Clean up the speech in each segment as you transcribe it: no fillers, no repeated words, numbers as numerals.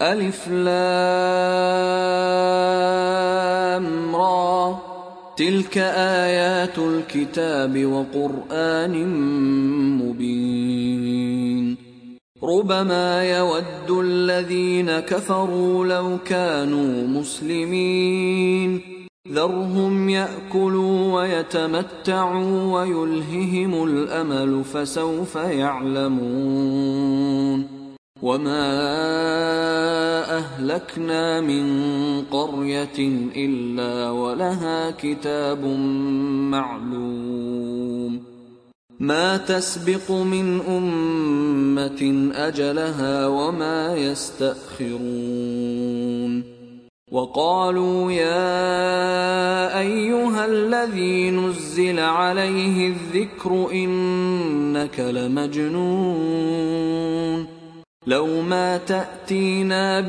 ألف لام را تلك آيات الكتاب وقرآن مبين ربما يود الذين كفروا لو كانوا مسلمين ذرهم يأكلوا ويتمتعوا ويلههم الأمل فسوف يعلمون وما أهلكنا من قرية إلا ولها كتاب معلوم ما تسبق من أمة أجلها وما يستأخرون وقالوا يا أيها الذي نزل عليه الذكر إنك لمجنون لو ما تأتينا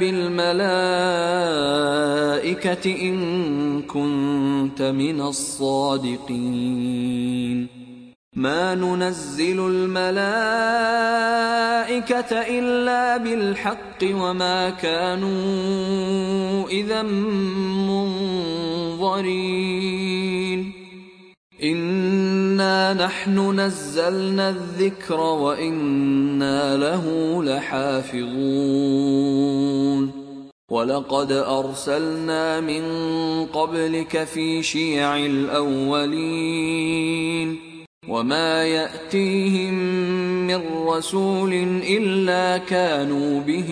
بالملائكة إن كنت من الصادقين ما ننزل الملائكة إلا بالحق وما كانوا إذا منظرين إنا نحن نزلنا الذكر وإنا له لحافظون ولقد أرسلنا من قبلك في شيع الأولين وما يأتيهم من رسول إلا كانوا به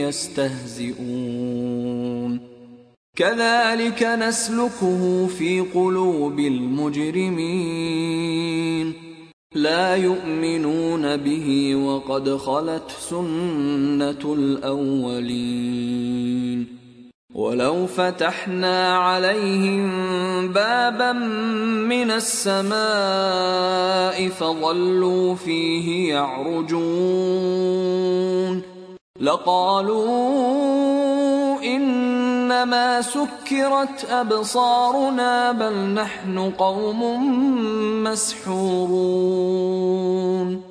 يستهزئون كذلك نسلكه في قلوب المجرمين لا يؤمنون به وقد خلت سنة الأولين ولو فتحنا عليهم بابا من السماء فظلوا فيه يعرجون لقالوا إنما سكرت أبصارنا بل نحن قوم مسحورون